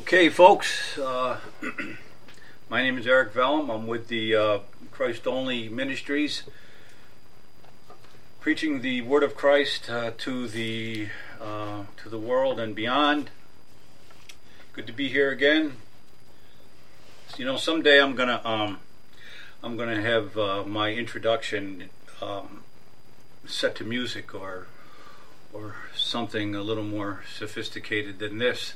Okay, folks, my name is Eric Vellum. I'm with the Christ Only Ministries, preaching the Word of Christ to the world and beyond. Good to be here again. You know, someday I'm gonna have my introduction set to music or something a little more sophisticated than this.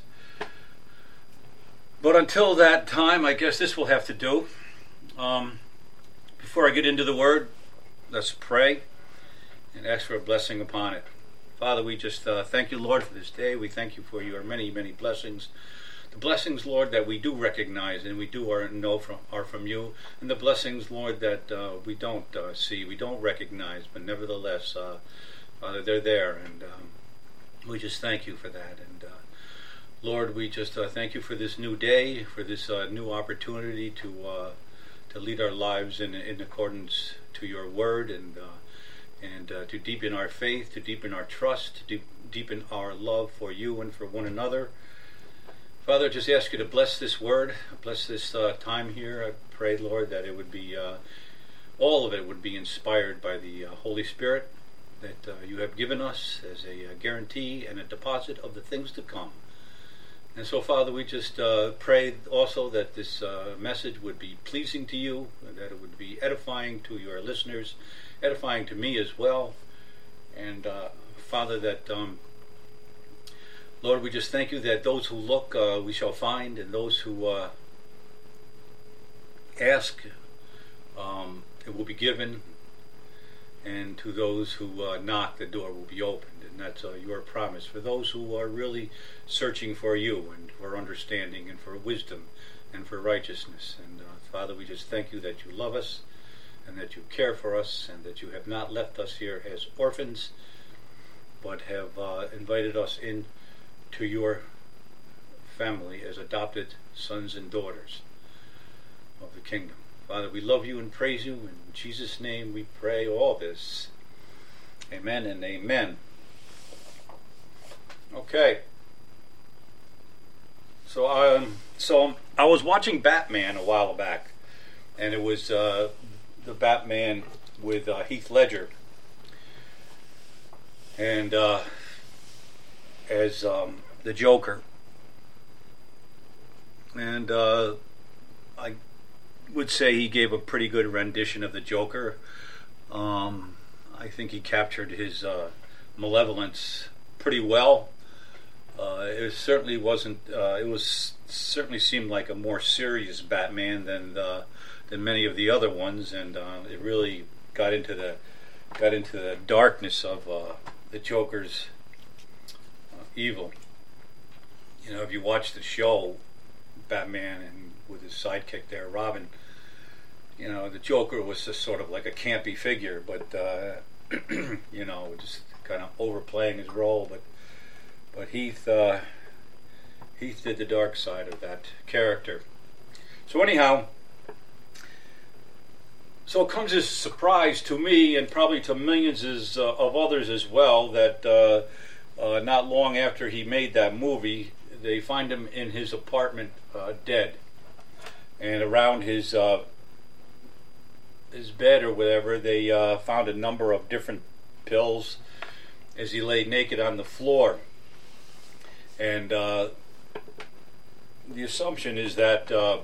But until that time, I guess this will have to do. Before I get into the Word, let's pray and ask for a blessing upon it. Father, we just thank you, Lord, for this day. We thank you for your many, many blessings. The blessings, Lord, that we do recognize and we do know are from you. And the blessings, Lord, that we don't see, we don't recognize, but nevertheless, Father, they're there. And we just thank you for that. And Lord, we just thank you for this new day, for this new opportunity to lead our lives in accordance to your word, and to deepen our faith, to deepen our trust, to deepen our love for you and for one another. Father, I just ask you to bless this word, bless this time here. I pray, Lord, that it would be, all of it would be inspired by the Holy Spirit that you have given us as a guarantee and a deposit of the things to come. And so, Father, we just pray also that this message would be pleasing to you, and that it would be edifying to your listeners, edifying to me as well. And, Father, that, Lord, we just thank you that those who look, we shall find, and those who ask, it will be given, and to those who knock, the door will be opened. And that's your promise for those who are really searching for you and for understanding and for wisdom and for righteousness. And Father, we just thank you that you love us and that you care for us and that you have not left us here as orphans, but have invited us into your family as adopted sons and daughters of the kingdom. Father, we love you and praise you. In Jesus' name we pray all this. Amen and amen. Okay. So I was watching Batman a while back, and it was the Batman with Heath Ledger, and as the Joker, and I would say he gave a pretty good rendition of the Joker. I think he captured his malevolence pretty well. It certainly wasn't. It was certainly seemed like a more serious Batman than many of the other ones, and it really got into the darkness of the Joker's evil. You know, if you watch the show, Batman and with his sidekick there, Robin, you know, the Joker was just sort of like a campy figure, but you know, just kind of overplaying his role. But Heath did the dark side of that character. So anyhow, so it comes as a surprise to me and probably to millions of others as well that not long after he made that movie, they find him in his apartment dead, and around his bed or whatever, they found a number of different pills as he lay naked on the floor. And the assumption is that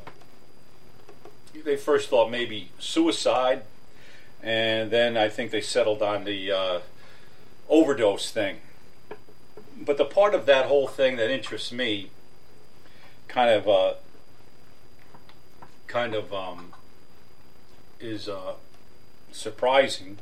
they first thought maybe suicide, and then I think they settled on the overdose thing. But the part of that whole thing that interests me kind of is surprising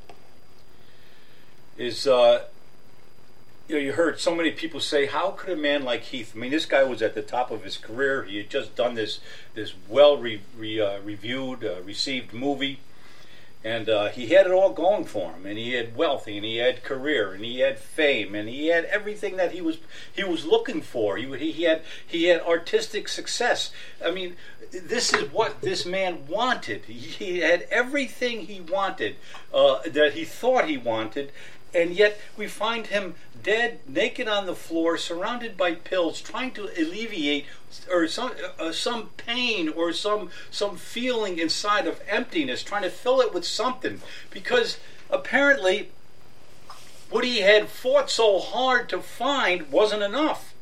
is you know, you heard so many people say, how could a man like Heath, I mean, this guy was at the top of his career, he had just done this well reviewed, received movie, and he had it all going for him, and he had wealth, and he had career, and he had fame, and he had everything that he was looking for. He had artistic success. I mean, this is what this man wanted. He had everything he wanted, that he thought he wanted, And yet we find him dead, naked on the floor, surrounded by pills, trying to alleviate or some pain or some feeling inside of emptiness, trying to fill it with something, because apparently what he had fought so hard to find wasn't enough.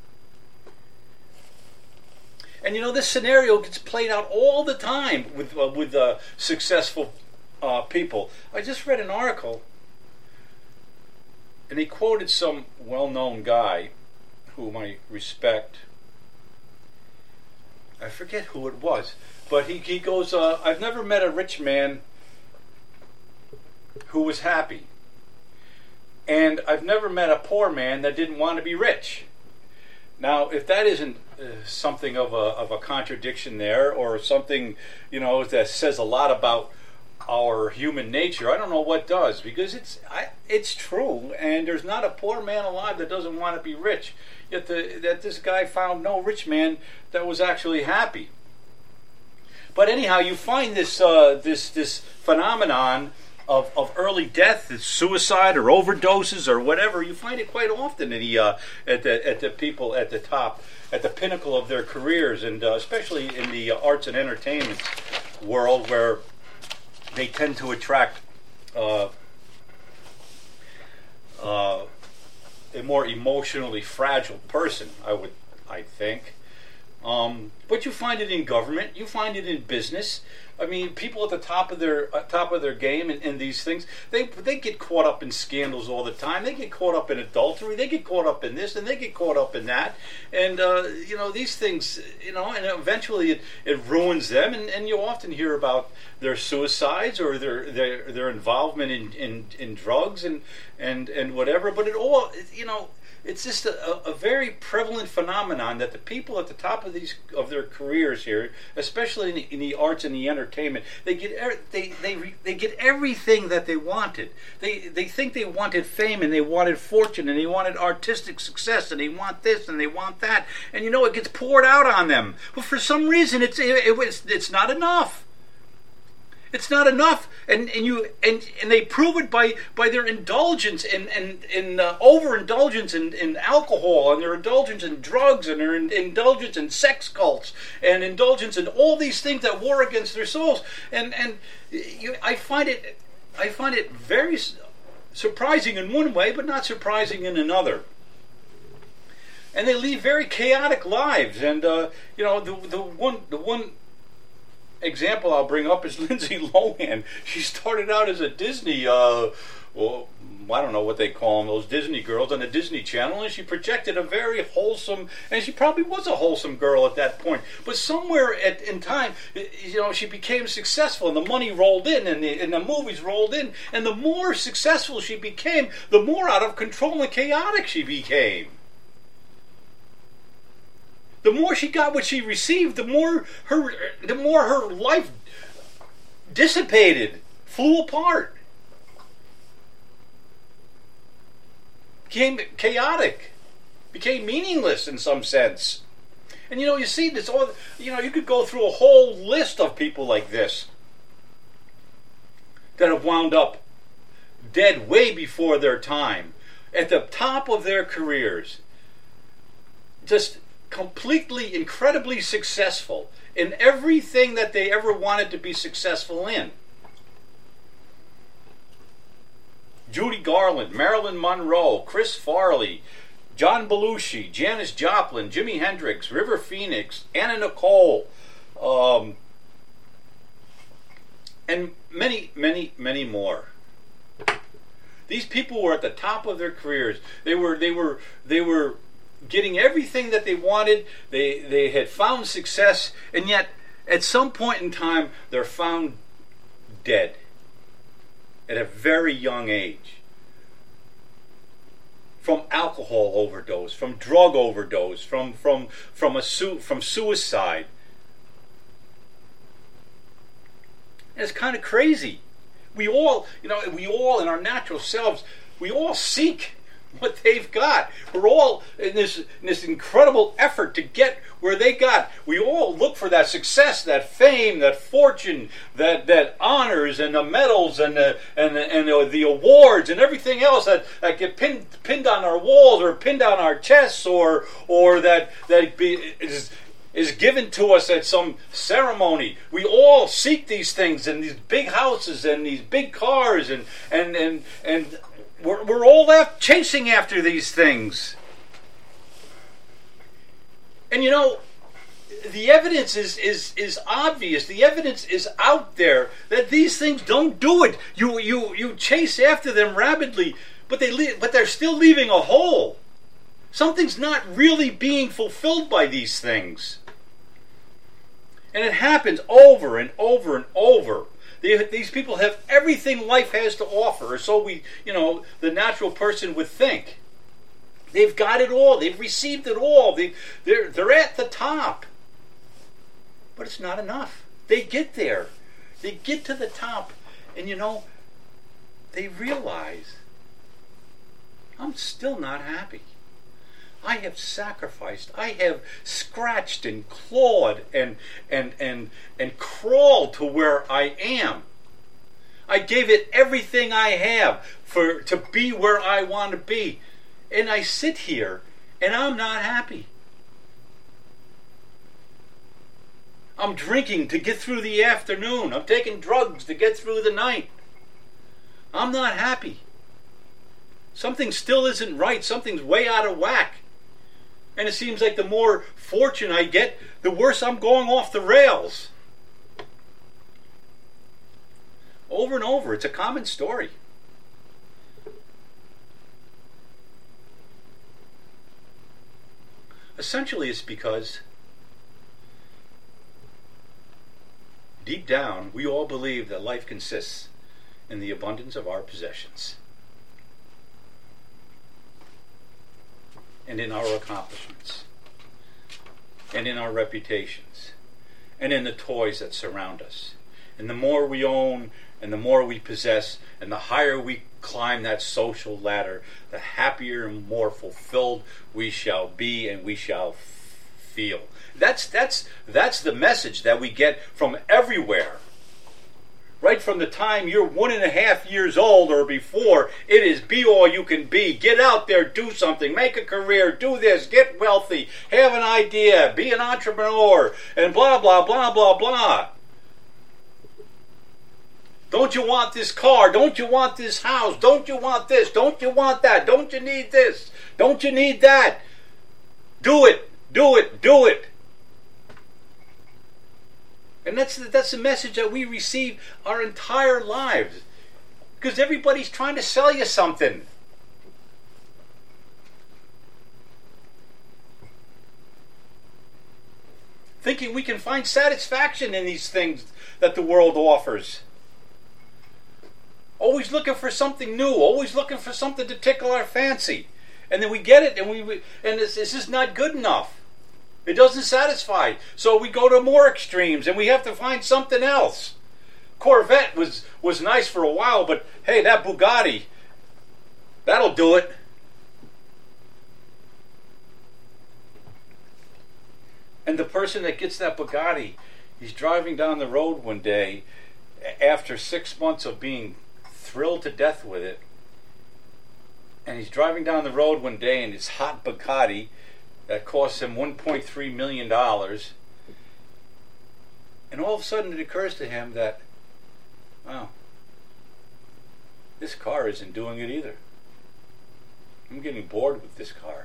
And this scenario gets played out all the time with successful people. I just read an article, and he quoted some well-known guy whom I respect. I forget who it was, but he goes, I've never met a rich man who was happy. And I've never met a poor man that didn't want to be rich. Now, if that isn't something of a contradiction there, or something, that says a lot about our human nature, I don't know what does, because it's true, and there's not a poor man alive that doesn't want to be rich. Yet that this guy found no rich man that was actually happy. But anyhow, you find this phenomenon of early death, suicide or overdoses or whatever. You find it quite often at the people at the top, at the pinnacle of their careers, and especially in the arts and entertainment world, where they tend to attract a more emotionally fragile person, I think. But you find it in government, you find it in business. I mean, people at the top of their game in these things, they get caught up in scandals all the time. They get caught up in adultery. They get caught up in this, and they get caught up in that. And these things, and eventually it ruins them. And you often hear about their suicides or their involvement in drugs and whatever. But it all, it's just a very prevalent phenomenon that the people at the top of their careers here, especially in the arts and the entertainment, they get everything that they wanted. They think they wanted fame, and they wanted fortune, and they wanted artistic success, and they want this and they want that, and it gets poured out on them. But for some reason, it's not enough. It's not enough, and they prove it by their indulgence in overindulgence in alcohol, and their indulgence in drugs, and their indulgence in sex cults, and indulgence in all these things that war against their souls. I find it very surprising in one way, but not surprising in another. And they lead very chaotic lives. And the one example I'll bring up is Lindsay Lohan. She started out as a Disney, I don't know what they call them, those Disney girls on the Disney Channel, and she projected a very wholesome, and she probably was a wholesome girl at that point. But somewhere in time, she became successful, and the money rolled in, and the movies rolled in, and the more successful she became, the more out of control and chaotic she became. The more she got what she received, the more her life dissipated, flew apart, became chaotic, became meaningless in some sense. And you see this all. You could go through a whole list of people like this that have wound up dead way before their time, at the top of their careers, just completely, incredibly successful in everything that they ever wanted to be successful in. Judy Garland, Marilyn Monroe, Chris Farley, John Belushi, Janis Joplin, Jimi Hendrix, River Phoenix, Anna Nicole, and many, many, many more. These people were at the top of their careers. They were getting everything that they wanted. They had found success, and yet at some point in time they're found dead at a very young age, from alcohol overdose, from drug overdose, from suicide. And it's kind of crazy. We all in our natural selves, we all seek what they've got. We're all in this incredible effort to get where they got. We all look for that success, that fame, that fortune, that honors and the medals and the awards and everything else that get pinned on our walls or pinned on our chests or that is given to us at some ceremony. We all seek these things and these big houses and these big cars and we're all chasing after these things. And the evidence is obvious. The evidence is out there that these things don't do it. You chase after them rapidly, but they're still leaving a hole. Something's not really being fulfilled by these things. And it happens over and over and over. These people have everything life has to offer, or so the natural person would think. They've got it all. They've received it all. They're at the top. But it's not enough. They get there. They get to the top, and they realize, I'm still not happy. I have sacrificed. I have scratched and clawed and crawled to where I am. I gave it everything I have to be where I want to be. And I sit here and I'm not happy. I'm drinking to get through the afternoon. I'm taking drugs to get through the night. I'm not happy. Something still isn't right. Something's way out of whack. And it seems like the more fortune I get, the worse I'm going off the rails. Over and over, it's a common story. Essentially, it's because deep down, we all believe that life consists in the abundance of our possessions and in our accomplishments and in our reputations and in the toys that surround us. And the more we own and the more we possess and the higher we climb that social ladder, the happier and more fulfilled we shall be and we shall feel. That's the message that we get from everywhere. Right from the time you're 1.5 years old or before, it is be all you can be. Get out there, do something, make a career, do this, get wealthy, have an idea, be an entrepreneur, and blah, blah, blah, blah, blah. Don't you want this car? Don't you want this house? Don't you want this? Don't you want that? Don't you need this? Don't you need that? Do it, do it, do it. And that's the message that we receive our entire lives. Because everybody's trying to sell you something. Thinking we can find satisfaction in these things that the world offers. Always looking for something new. Always looking for something to tickle our fancy. And then we get it and it's just not good enough. It doesn't satisfy. So we go to more extremes and we have to find something else. Corvette was nice for a while, but hey, that Bugatti, that'll do it. And the person that gets that Bugatti, he's driving down the road one day after 6 months of being thrilled to death with it. And he's driving down the road one day in his hot Bugatti that costs him $1.3 million. And all of a sudden it occurs to him that, wow, this car isn't doing it either. I'm getting bored with this car.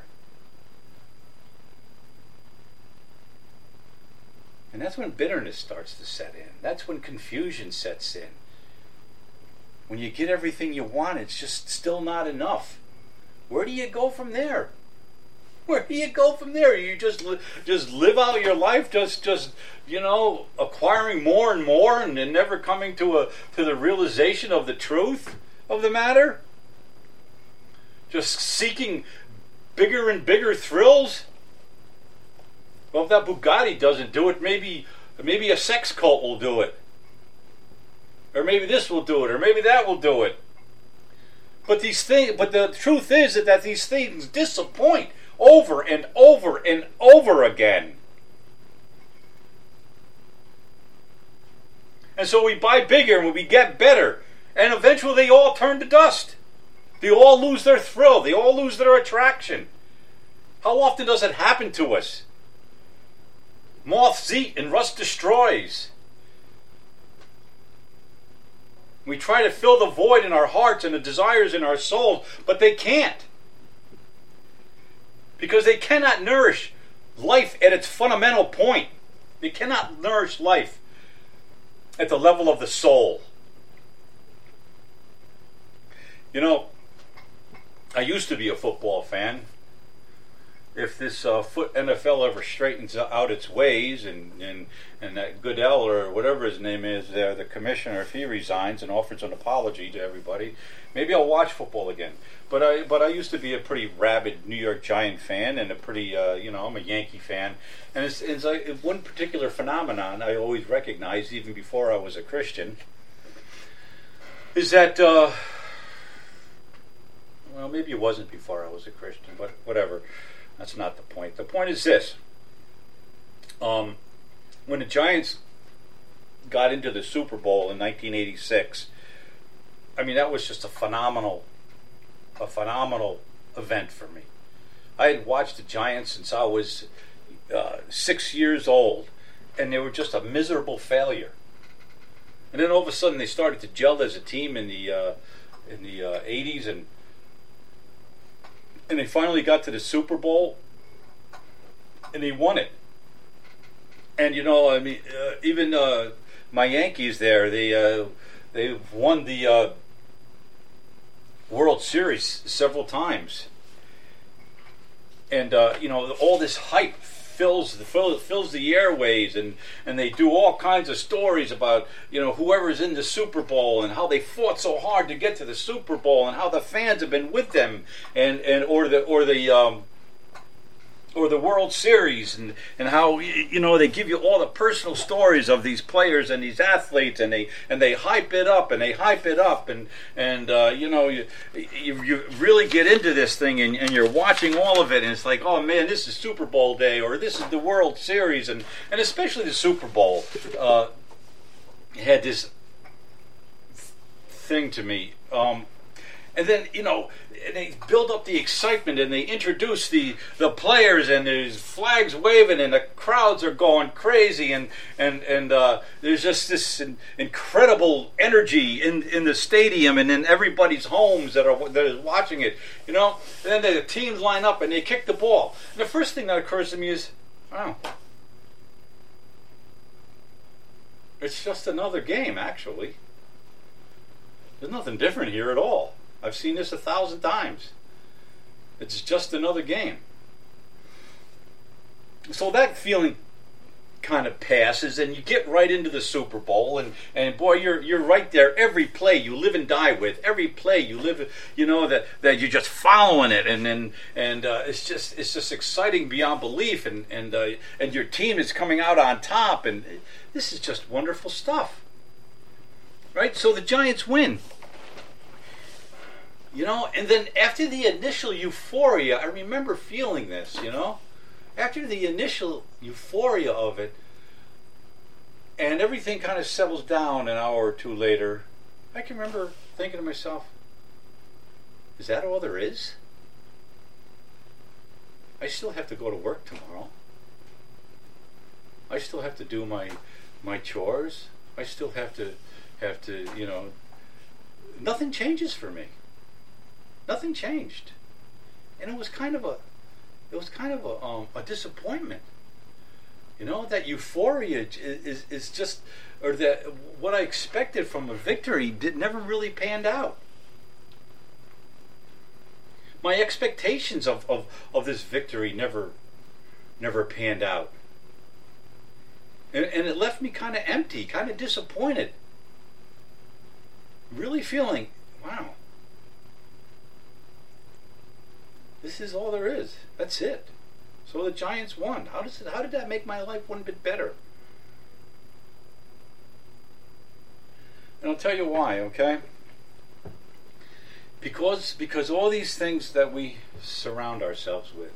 And that's when bitterness starts to set in. That's when confusion sets in. When you get everything you want, it's just still not enough. Where do you go from there? Where do you go from there? You just live out your life, just acquiring more and more, and then never coming to the realization of the truth of the matter. Just seeking bigger and bigger thrills. Well, if that Bugatti doesn't do it, maybe a sex cult will do it, or maybe this will do it, or maybe that will do it. But the truth is that these things disappoint over and over and over again. And so we buy bigger and we get better. And eventually they all turn to dust. They all lose their thrill. They all lose their attraction. How often does it happen to us? Moths eat and rust destroys. We try to fill the void in our hearts and the desires in our souls, but they can't. Because they cannot nourish life at its fundamental point. They cannot nourish life at the level of the soul. You know, I used to be a football fan. If this NFL ever straightens out its ways, and that Goodell or whatever his name is, the commissioner, if he resigns and offers an apology to everybody, maybe I'll watch football again. But I used to be a pretty rabid New York Giant fan, and a pretty I'm a Yankee fan. And it's like one particular phenomenon I always recognized, even before I was a Christian, is that well, maybe it wasn't before I was a Christian, but whatever. That's not the point. The point is this. When the Giants got into the Super Bowl in 1986, I mean, that was just a phenomenal event for me. I had watched the Giants since I was 6 years old, and they were just a miserable failure. And then all of a sudden they started to gel as a team in the 80s, and they finally got to the Super Bowl, and they won it. And even my Yankees there, they've won the World Series several times. And all this hype fills the airways, and they do all kinds of stories about whoever's in the Super Bowl and how they fought so hard to get to the Super Bowl and how the fans have been with them or the World Series, and how they give you all the personal stories of these players and these athletes, and they hype it up and you really get into this thing, and you're watching all of it, and it's like, oh man, this is Super Bowl day, or this is the World Series, and especially the Super Bowl had this thing to me. And then, they build up the excitement, and they introduce the players, and there's flags waving, and the crowds are going crazy, and there's just this incredible energy in the stadium and in everybody's homes that is watching it. And then the teams line up and they kick the ball. And the first thing that occurs to me is, wow, it's just another game, actually. There's nothing different here at all. I've seen this 1,000 times. It's just another game. So that feeling kind of passes, and you get right into the Super Bowl, and boy, you're right there. Every play you live and die with. Every play you live, that you're just following it, and it's just exciting beyond belief, and your team is coming out on top, and this is just wonderful stuff. Right? So the Giants win. And then after the initial euphoria, I remember feeling this, after the initial euphoria of it, and everything kind of settles down an hour or two later, I can remember thinking to myself, is that all there is? I still have to go to work tomorrow. I still have to do my chores. I still have to, nothing changes for me. Nothing changed, and it was kind of a disappointment. That euphoria is just, or that what I expected from a victory never really panned out. My expectations of this victory never panned out, and it left me kind of empty, kind of disappointed. Really feeling, wow. This is all there is. That's it. So the Giants won. How did that make my life one bit better? And I'll tell you why, okay? Because all these things that we surround ourselves with,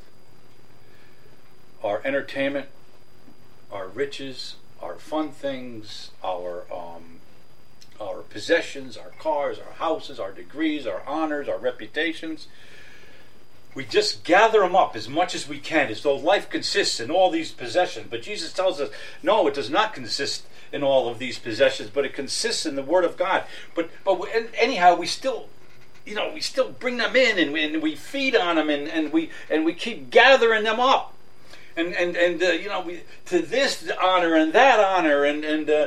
our entertainment, our riches, our fun things, our possessions, our cars, our houses, our degrees, our honors, our reputations, we just gather them up as much as we can, as though life consists in all these possessions. But Jesus tells us, no, it does not consist in all of these possessions, but it consists in the Word of God. But anyhow, we still bring them in, and we feed on them, and we keep gathering them up, and we to this honor and that honor, and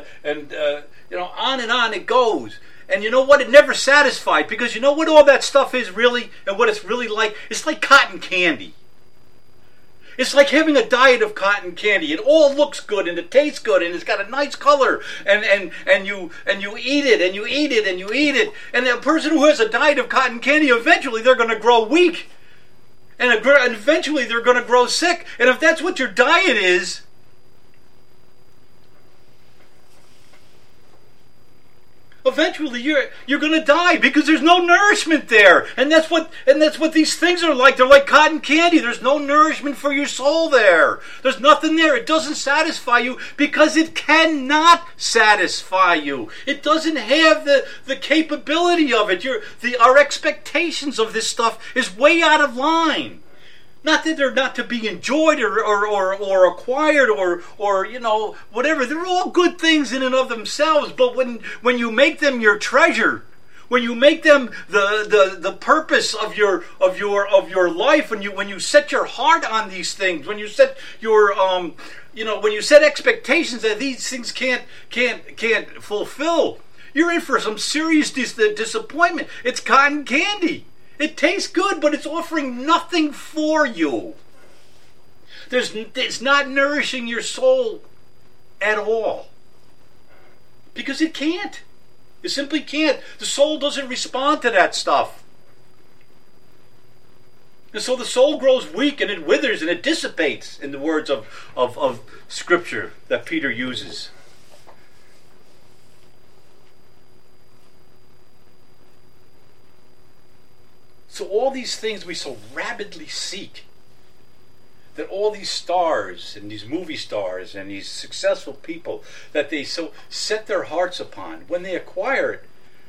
on and on it goes. And you know what? It never satisfied, because you know what all that stuff is really, and what it's really like? It's like cotton candy. It's like having a diet of cotton candy. It all looks good, and it tastes good, and it's got a nice color, and you eat it, and you eat it, and you eat it. And the person who has a diet of cotton candy, eventually they're going to grow weak, and eventually they're going to grow sick. And if that's what your diet is, eventually you're going to die, because there's no nourishment there. And that's what these things are like. They're like cotton candy. There's no nourishment for your soul there. There's nothing there. It doesn't satisfy you, because it cannot satisfy you. It doesn't have the capability of it. Our expectations of this stuff is way out of line. Not that they're not to be enjoyed or acquired or whatever. They're all good things in and of themselves. But when you make them your treasure, when you make them the purpose of your life, when you set your heart on these things, when you set your when you set expectations that these things can't fulfill, you're in for some serious disappointment. It's cotton candy. It tastes good, but it's offering nothing for you. It's not nourishing your soul at all. Because it can't. It simply can't. The soul doesn't respond to that stuff. And so the soul grows weak, and it withers, and it dissipates, in the words of Scripture that Peter uses. So all these things we so rabidly seek, that all these stars and these movie stars and these successful people that they so set their hearts upon, when they acquire it,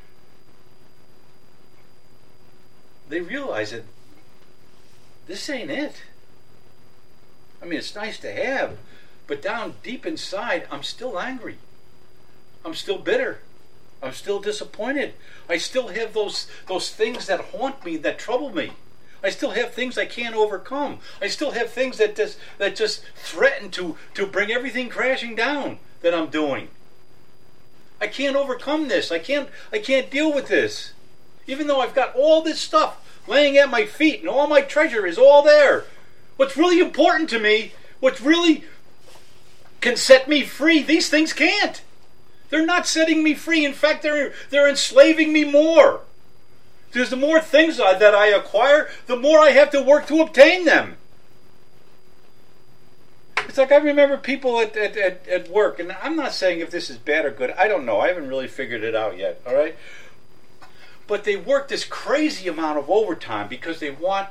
they realize that this ain't it. I mean, it's nice to have, but down deep inside, I'm still angry. I'm still bitter. I'm still disappointed. I still have those things that haunt me, that trouble me. I still have things I can't overcome. I still have things that just threaten to bring everything crashing down that I'm doing. I can't overcome this. I can't deal with this. Even though I've got all this stuff laying at my feet, and all my treasure is all there. What's really important to me, what really can set me free, these things can't. They're not setting me free. In fact, they're enslaving me more. Because the more things that I acquire, the more I have to work to obtain them. It's like I remember people at work, and I'm not saying if this is bad or good. I don't know. I haven't really figured it out yet, all right? But they work this crazy amount of overtime because they want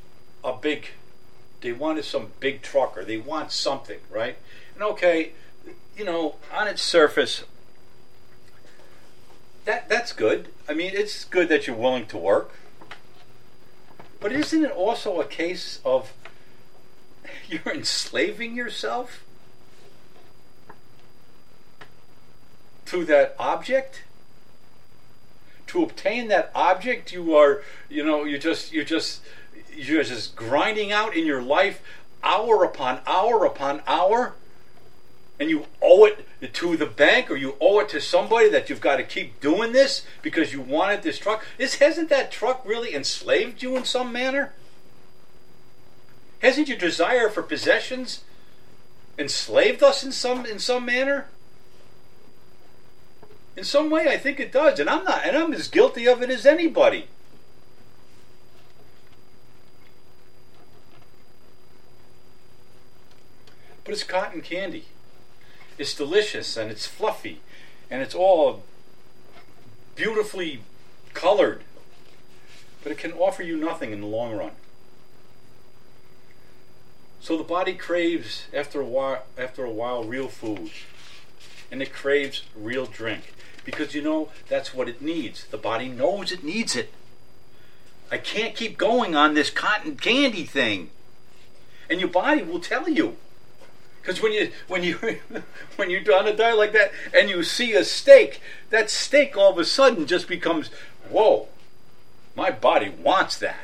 some big truck, or they want something, right? And okay, on its surface, that's good. I mean, it's good that you're willing to work. But isn't it also a case of you're enslaving yourself to that object? To obtain that object, you're just grinding out in your life hour upon hour upon hour, and you owe it to the bank, or you owe it to somebody that you've got to keep doing this because you wanted this truck. Hasn't that truck really enslaved you in some manner? Hasn't your desire for possessions enslaved us in some manner? In some way, I think it does, and I'm as guilty of it as anybody. But it's cotton candy. It's delicious, and it's fluffy, and it's all beautifully colored. but it can offer you nothing in the long run. So the body craves after a while real food, and it craves real drink, because that's what it needs. The body knows it needs it. I can't keep going on this cotton candy thing, and your body will tell you. Because when you're on a diet like that and you see a steak, that steak all of a sudden just becomes, whoa, my body wants that.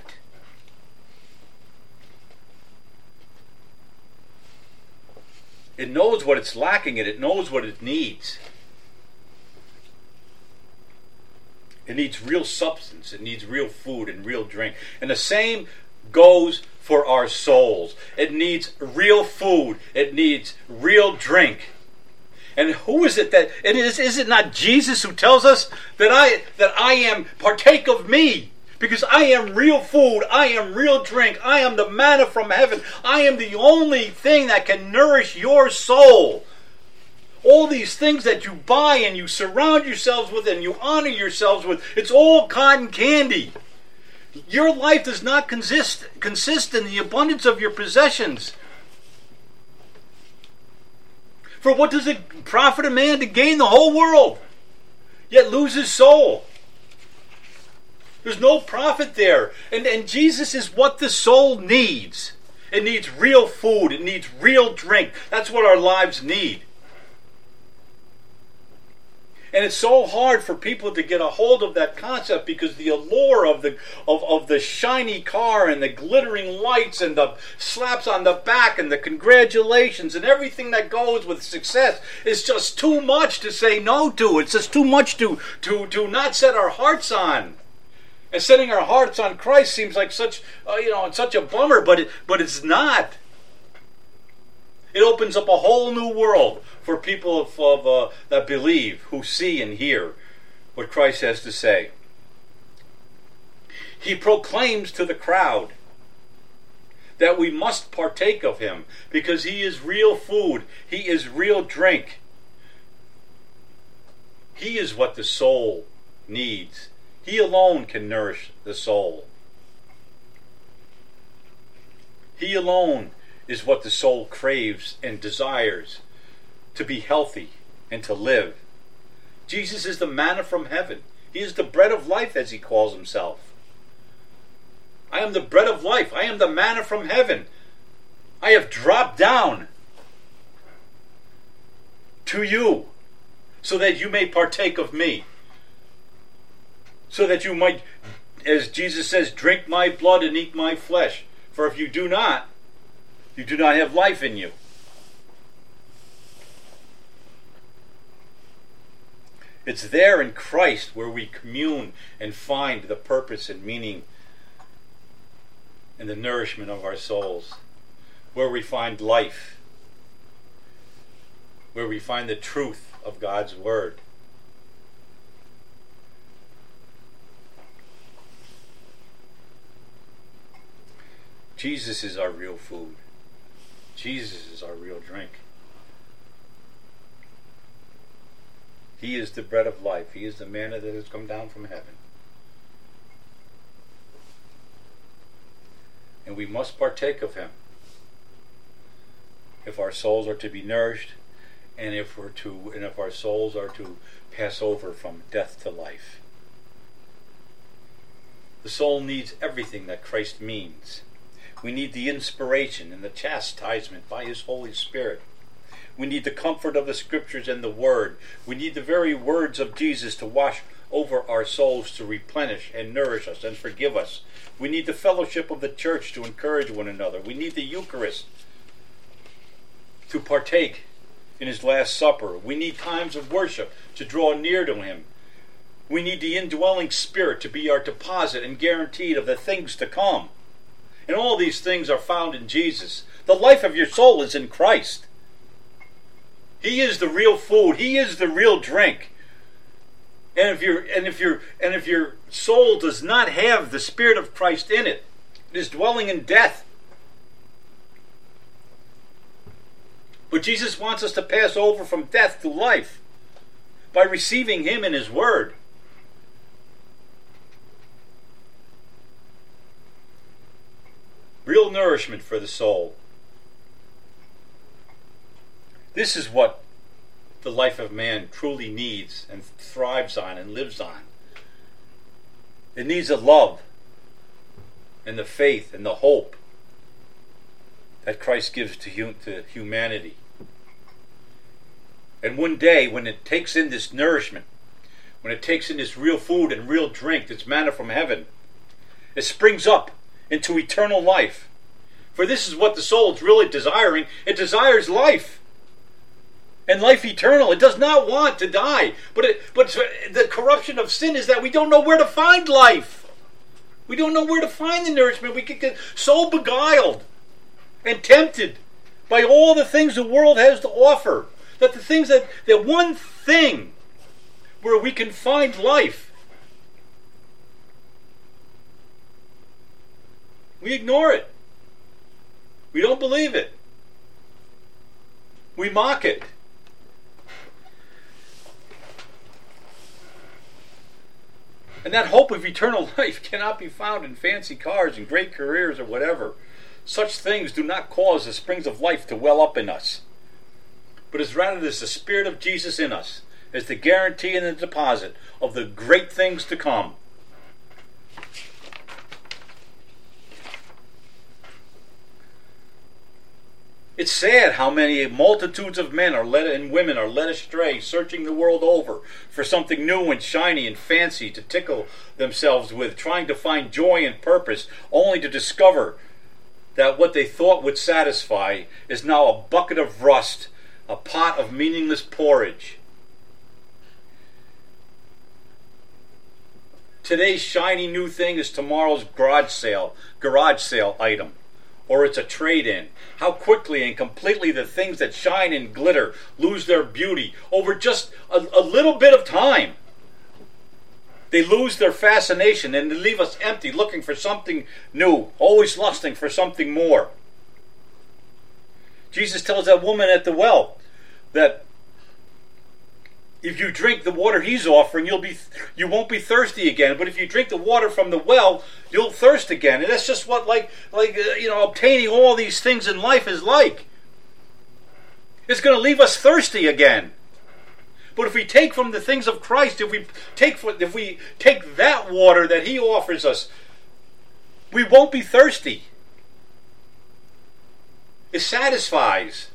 It knows what it's lacking in. It knows what it needs. It needs real substance. It needs real food and real drink. And the same goes for our souls. It needs real food. It needs real drink. And who is it that it is it not Jesus who tells us that I am partake of me? Because I am real food, I am real drink, I am the manna from heaven. I am the only thing that can nourish your soul. All these things that you buy and you surround yourselves with and you honor yourselves with, it's all cotton candy. Your life does not consist in the abundance of your possessions. For what does it profit a man to gain the whole world, yet lose his soul? There's no profit there. And Jesus is what the soul needs. It needs real food. It needs real drink. That's what our lives need. And it's so hard for people to get a hold of that concept, because the allure of the shiny car and the glittering lights and the slaps on the back and the congratulations and everything that goes with success is just too much to say no to. It's just too much to not set our hearts on. And setting our hearts on Christ seems like such a bummer, but it's not. It opens up a whole new world for people that believe, who see and hear what Christ has to say. He proclaims to the crowd that we must partake of him, because he is real food, he is real drink. He is what the soul needs. He alone can nourish the soul. He alone is what the soul craves and desires, to be healthy and to live. Jesus is the manna from heaven. He is the bread of life, as he calls himself. I am the bread of life. I am the manna from heaven. I have dropped down to you so that you may partake of me. So that you might, as Jesus says, drink my blood and eat my flesh. For if you do not, you do not have life in you. It's there in Christ where we commune and find the purpose and meaning and the nourishment of our souls. Where we find life. Where we find the truth of God's Word. Jesus is our real food. Jesus is our real drink. He is the bread of life. He is the manna that has come down from heaven. And we must partake of him if our souls are to be nourished, and if our souls are to pass over from death to life. The soul needs everything that Christ means. We need the inspiration and the chastisement by his Holy Spirit. We need the comfort of the Scriptures and the Word. We need the very words of Jesus to wash over our souls, to replenish and nourish us and forgive us. We need the fellowship of the church to encourage one another. We need the Eucharist to partake in his Last Supper. We need times of worship to draw near to him. We need the indwelling Spirit to be our deposit and guaranteed of the things to come. And all these things are found in Jesus. The life of your soul is in Christ. He is the real food. He is the real drink. And if your soul does not have the Spirit of Christ in it, it is dwelling in death. But Jesus wants us to pass over from death to life by receiving him in his Word. nourishment for the soul. This is what the life of man truly needs and thrives on and lives on. It needs the love and the faith and the hope that Christ gives to humanity. And one day, when it takes in this nourishment, when it takes in this real food and real drink, this manna from heaven, it springs up into eternal life. For this is what the soul is really desiring. It desires life. And life eternal. It does not want to die. But the corruption of sin is that we don't know where to find life. We don't know where to find the nourishment. We get so beguiled and tempted by all the things the world has to offer, that that one thing where we can find life, we ignore it. We don't believe it. We mock it. And that hope of eternal life cannot be found in fancy cars and great careers or whatever. Such things do not cause the springs of life to well up in us, but is rather the Spirit of Jesus in us as the guarantee and the deposit of the great things to come. It's sad how many multitudes of men and women are led astray, searching the world over for something new and shiny and fancy to tickle themselves with, trying to find joy and purpose, only to discover that what they thought would satisfy is now a bucket of rust, a pot of meaningless porridge. Today's shiny new thing is tomorrow's garage sale item. Or it's a trade-in. How quickly and completely the things that shine and glitter lose their beauty over just a little bit of time. They lose their fascination and they leave us empty, looking for something new, always lusting for something more. Jesus tells that woman at the well that if you drink the water he's offering, you won't be thirsty again. But if you drink the water from the well, you'll thirst again. And that's just what obtaining all these things in life is like. It's going to leave us thirsty again. But if we take from the things of Christ, if we take that water that he offers us, we won't be thirsty. It satisfies.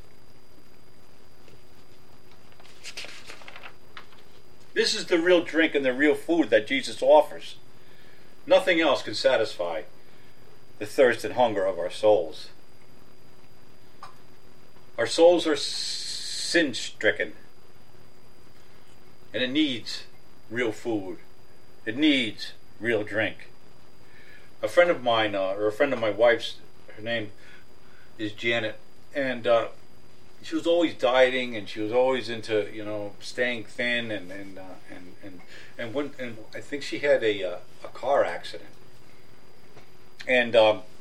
This is the real drink and the real food that Jesus offers. Nothing else can satisfy the thirst and hunger of our souls. Our souls are sin-stricken. And it needs real food. It needs real drink. A friend of mine, or a friend of my wife's, her name is Janet, and she was always dieting, and she was always into staying thin, and I think she had a car accident, and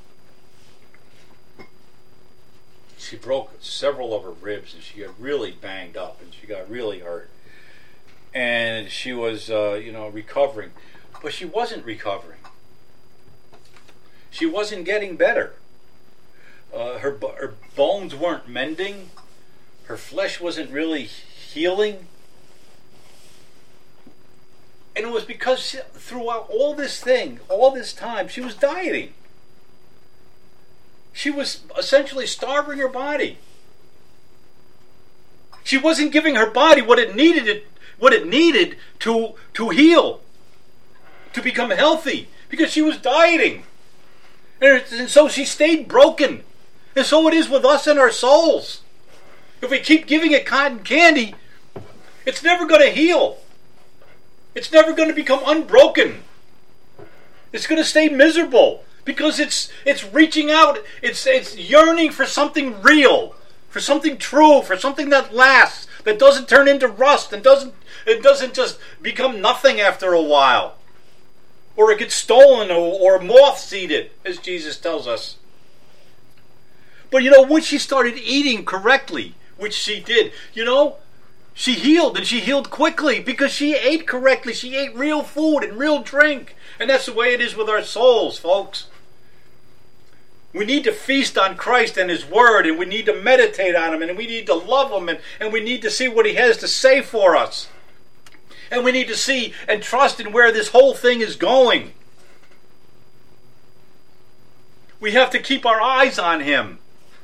she broke several of her ribs, and she got really banged up, and she got really hurt, and she was recovering, but she wasn't recovering. She wasn't getting better. Her bones weren't mending. Her flesh wasn't really healing. And it was because throughout all this time, she was dieting. She was essentially starving her body. She wasn't giving her body what it needed to heal, to become healthy, because she was dieting. And so she stayed broken. And so it is with us and our souls. If we keep giving it cotton candy, it's never going to heal. It's never going to become unbroken. It's going to stay miserable because it's reaching out. It's yearning for something real, for something true, for something that lasts, that doesn't turn into rust and it doesn't just become nothing after a while, or it gets stolen or moths eat it, as Jesus tells us. But when she started eating correctly, which she did, she healed, and she healed quickly because she ate correctly. She ate real food and real drink. And that's the way it is with our souls, folks. We need to feast on Christ and His Word, and we need to meditate on Him, and we need to love Him, and we need to see what He has to say for us. And we need to see and trust in where this whole thing is going. We have to keep our eyes on Him.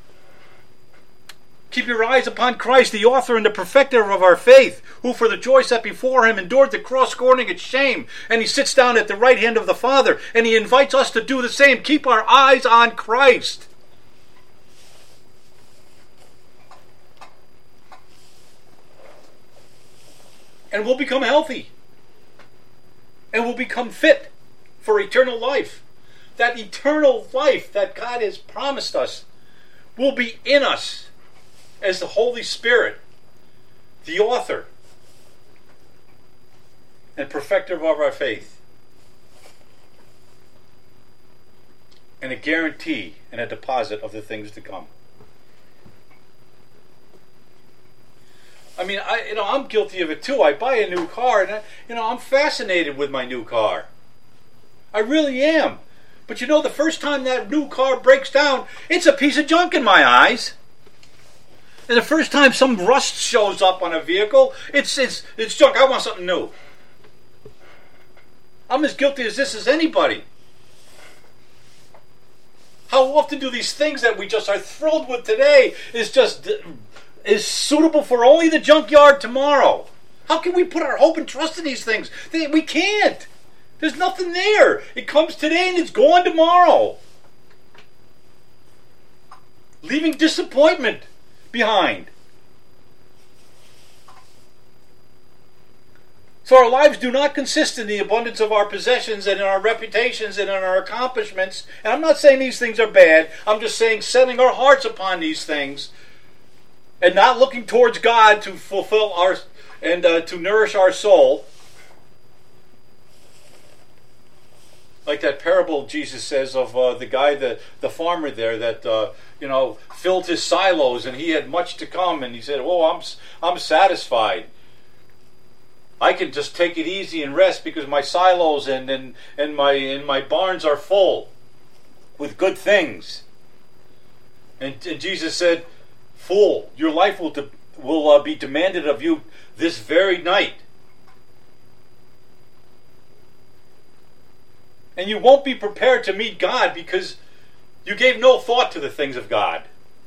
Keep your eyes upon Christ, the author and the perfecter of our faith, who for the joy set before Him endured the cross, scorning its shame, and He sits down at the right hand of the Father, and He invites us to do the same. Keep our eyes on Christ. And we'll become healthy. And we'll become fit for eternal life. That eternal life that God has promised us will be in us as the Holy Spirit, the author and perfecter of our faith. And a guarantee and a deposit of the things to come. I mean, I'm guilty of it too. I buy a new car, and I'm fascinated with my new car. I really am. But the first time that new car breaks down, it's a piece of junk in my eyes. And the first time some rust shows up on a vehicle, it's junk. I want something new. I'm as guilty as this as anybody. How often do these things that we just are thrilled with today is suitable for only the junkyard tomorrow? How can we put our hope and trust in these things? We can't. There's nothing there. It comes today and it's gone tomorrow. Leaving disappointment behind. So our lives do not consist in the abundance of our possessions and in our reputations and in our accomplishments. And I'm not saying these things are bad. I'm just saying setting our hearts upon these things and not looking towards God to fulfill our and to nourish our soul. Like that parable Jesus says of the guy, the farmer there that filled his silos and he had much to come, and he said, "Oh, I'm satisfied. I can just take it easy and rest because my silos and my barns are full with good things." And Jesus said, "Fool, your life will be demanded of you this very night. And you won't be prepared to meet God because you gave no thought to the things of God."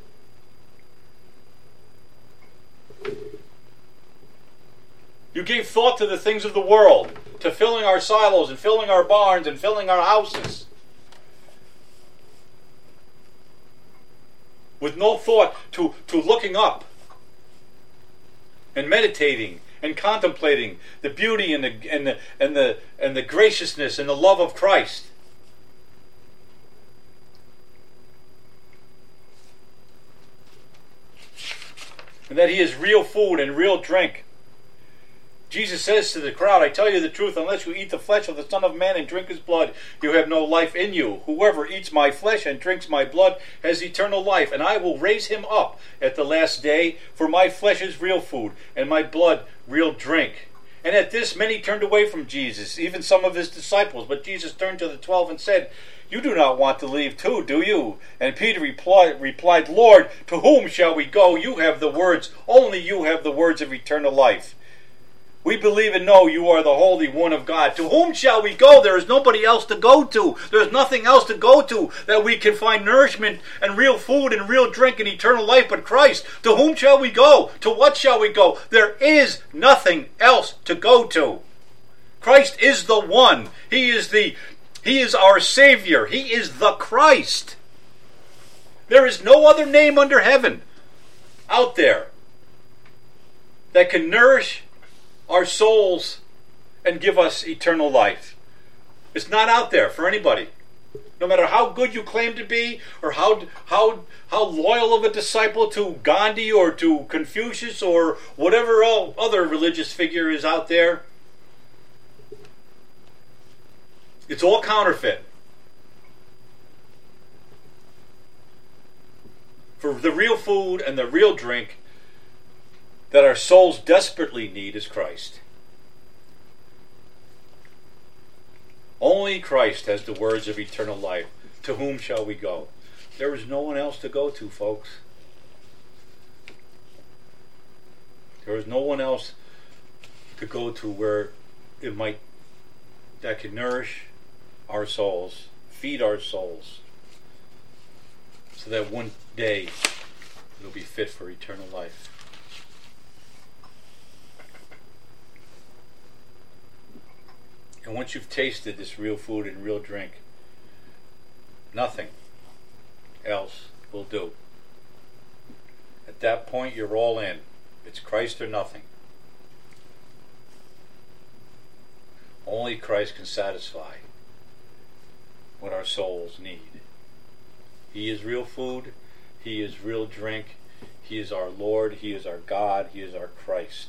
You gave thought to the things of the world, to filling our silos and filling our barns and filling our houses, with no thought to looking up and meditating and contemplating the beauty and the graciousness and the love of Christ. And that He is real food and real drink. Jesus says to the crowd, "I tell you the truth, unless you eat the flesh of the Son of Man and drink His blood, you have no life in you. Whoever eats my flesh and drinks my blood has eternal life, and I will raise him up at the last day. For my flesh is real food, and my blood real drink." And at this many turned away from Jesus, even some of His disciples. But Jesus turned to the 12 and said, "You do not want to leave too, do you?" And Peter replied, "Lord, to whom shall we go? You have the words, only you have the words of eternal life. We believe and know you are the Holy One of God." To whom shall we go? There is nobody else to go to. There's nothing else to go to that we can find nourishment and real food and real drink and eternal life but Christ. To whom shall we go? To what shall we go? There is nothing else to go to. Christ is the one. He is our Savior. He is the Christ. There is no other name under heaven out there that can nourish our souls and give us eternal life. It's not out there for anybody. No matter how good you claim to be, or how loyal of a disciple to Gandhi or to Confucius or whatever other religious figure is out there, it's all counterfeit. For the real food and the real drink that our souls desperately need is Christ. Only Christ has the words of eternal life. To whom shall we go? There is no one else to go to, folks. There is no one else to go to where that can nourish our souls, feed our souls, so that one day it'll be fit for eternal life. And once you've tasted this real food and real drink, nothing else will do. At that point, you're all in. It's Christ or nothing. Only Christ can satisfy what our souls need. He is real food. He is real drink. He is our Lord. He is our God. He is our Christ.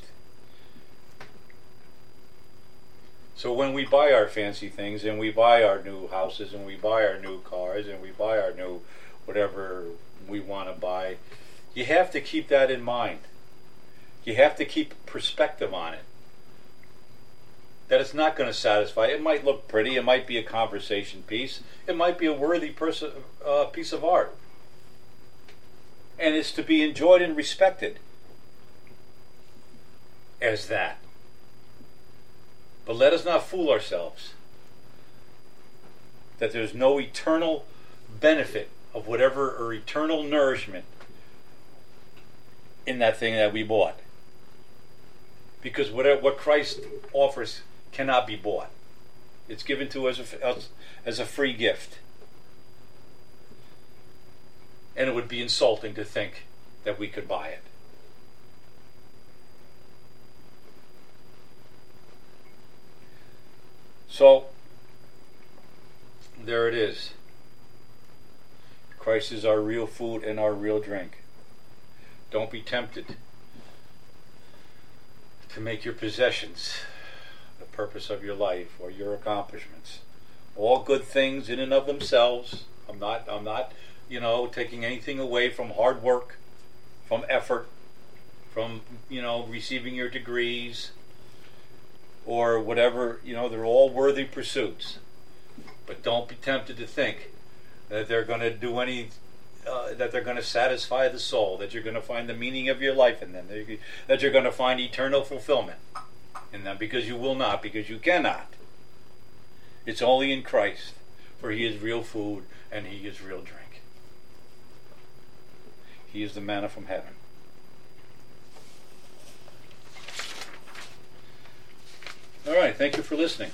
So when we buy our fancy things, and we buy our new houses, and we buy our new cars, and we buy our new whatever we want to buy, you have to keep that in mind. You have to keep perspective on it. That it's not going to satisfy. It might look pretty. It might be a conversation piece. It might be a worthy piece of art. And it's to be enjoyed and respected as that. But let us not fool ourselves that there's no eternal benefit of whatever, or eternal nourishment in that thing that we bought. Because what Christ offers cannot be bought. It's given to us as a free gift. And it would be insulting to think that we could buy it. So, there it is. Christ is our real food and our real drink. Don't be tempted to make your possessions the purpose of your life or your accomplishments. All good things in and of themselves. I'm not, taking anything away from hard work, from effort, from, receiving your degrees, or whatever, they're all worthy pursuits. But don't be tempted to think that they're going to do that they're going to satisfy the soul, that you're going to find the meaning of your life in them, that you're going to find eternal fulfillment in them, because you will not, because you cannot. It's only in Christ, for He is real food and He is real drink. He is the manna from heaven. All right, thank you for listening.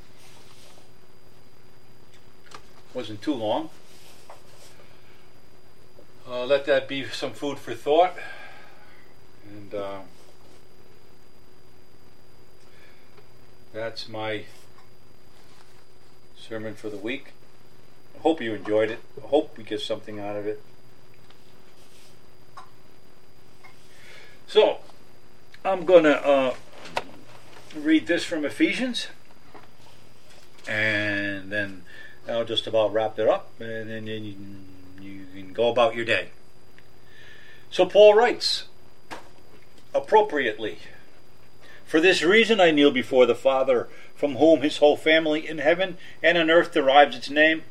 Wasn't too long. Let that be some food for thought. And that's my sermon for the week. I hope you enjoyed it. I hope we get something out of it. So, I'm going to read this from Ephesians, and then I'll just about wrap it up, and then you can go about your day. So Paul writes, appropriately, for this reason I kneel before the Father, from whom His whole family in heaven and on earth derives its name.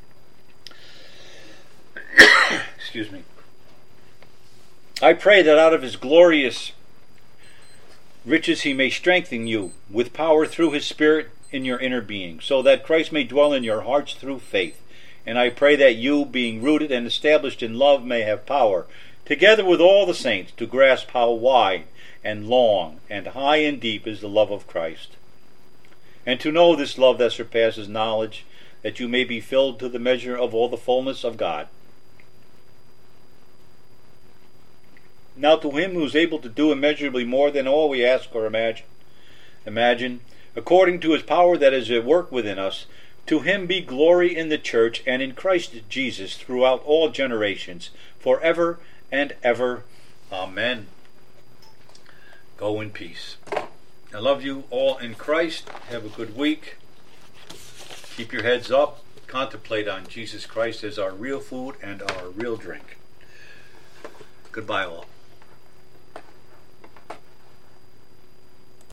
Excuse me. I pray that out of His glorious riches He may strengthen you with power through His Spirit in your inner being, so that Christ may dwell in your hearts through faith. And I pray that you, being rooted and established in love, may have power, together with all the saints, to grasp how wide and long and high and deep is the love of Christ, and to know this love that surpasses knowledge, that you may be filled to the measure of all the fullness of God. Now to Him who is able to do immeasurably more than all we ask or imagine, according to His power that is at work within us, to Him be glory in the church and in Christ Jesus throughout all generations, forever and ever. Amen. Go in peace. I love you all in Christ. Have a good week. Keep your heads up. Contemplate on Jesus Christ as our real food and our real drink. Goodbye all.